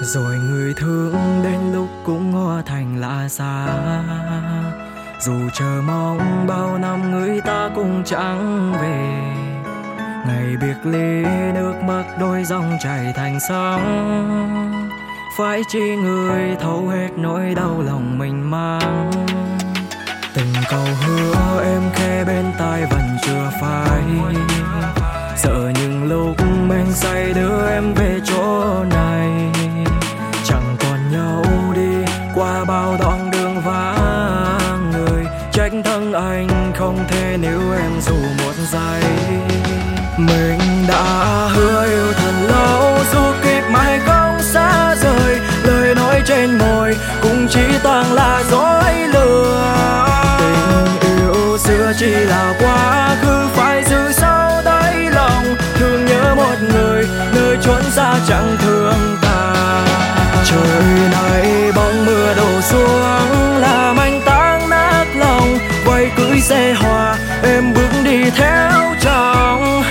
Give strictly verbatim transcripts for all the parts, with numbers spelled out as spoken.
Rồi người thương đến lúc cũng hóa thành lạ xa. Dù chờ mong bao năm người ta cũng chẳng về. Ngày biệt ly nước mắt đôi dòng chảy thành sông. Phải chi người thấu hết nỗi đau lòng mình mang. Từng câu hứa em khẽ bên tai vẫn chưa phai. Sợ những lúc mình say đưa em về chỗ này. Chẳng còn nhau đi qua bao đoạn đường vắng người. Trách thân anh không thể níu em dù một giây. Mình đã hứa yêu thật lâu dù kiếp mai không xa rời. Lời nói trên môi cũng chỉ toàn là dối lừa. Tình yêu xưa chỉ là quá khứ phải giữ sâu đáy lòng. Thương nhớ một người nơi chốn xa chẳng thương ta. Trời này bóng mưa đổ xuống làm anh tan nát lòng. Vậy cưới xe hoa em bước đi theo trong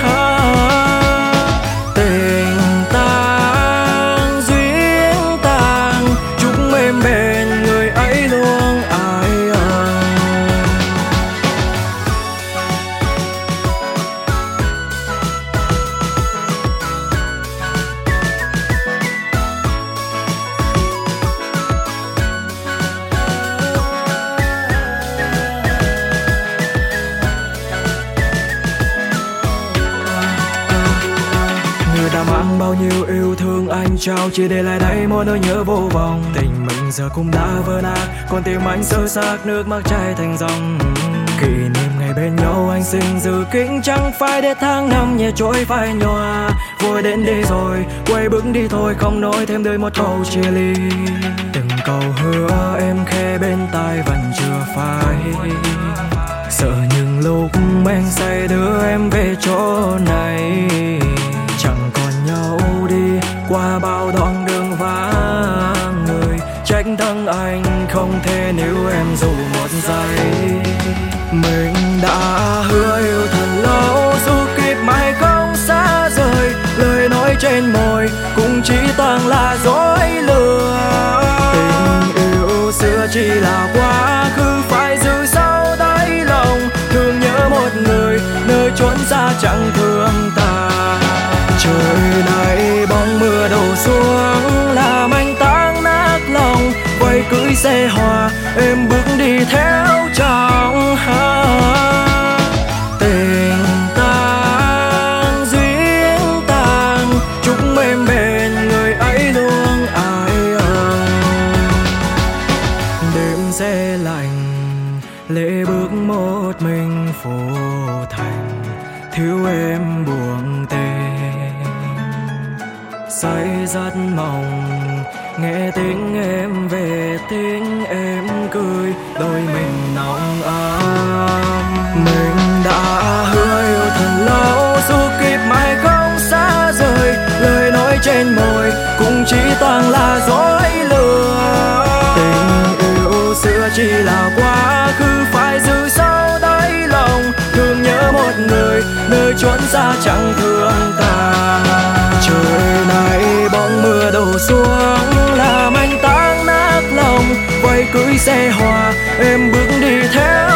tình tang duyên tàn. Chúc em bên người ấy luôn ai ân. Đã mang bao nhiêu yêu thương anh trao chỉ để lại đây một nỗi nhớ vô vọng. Tình mình giờ cũng đã vỡ nát, còn tim anh sơ xác nước mắt chảy thành dòng. Kỷ niệm ngày bên nhau anh xin giữ kín, chẳng phải để tháng năm nhẹ trôi phai nhòa. Vội đến đây rồi quay bước đi thôi, không nói thêm đời một câu chia ly. Từng câu hứa em khẽ bên tai vẫn chưa phai. Sợ những lúc men say đưa em về chỗ này. Chẳng còn nhau đi qua bao đoạn đường vắng người. Trách thân anh không thể níu em dù một giây. Mình đã hứa yêu thật lâu dù kiếp mai không xa rời. Lời nói trên môi cũng chỉ toàn là dối lừa. Tình yêu xưa chỉ là quá khứ phải giữ sâu đáy lòng. Thương nhớ một người nơi chốn xa chẳng thương ta. Trời này bóng mưa đổ xuống làm anh tan nát lòng. Vậy cưới xe hoa em bước đi theo trong tình tang duyên tàn. Chúc em bên người ấy luôn ai ân. Đêm sẽ lạnh lệ bước một mình phố thành. Thiếu em buồn tê say rất mong nghe tiếng em về, tiếng em cười đôi mình nồng ấm. Mình đã hứa yêu thật lâu dù kiếp mai không xa rời. Lời nói trên môi cũng chỉ toàn là dối lừa. Tình yêu xưa chỉ là quá khứ phải giữ sâu đáy lòng. Thương nhớ một người nơi chốn xa chẳng thương ta. Trời này bóng mưa đổ xuống làm anh tan nát lòng. Vậy cưới xe hoa em bước đi theo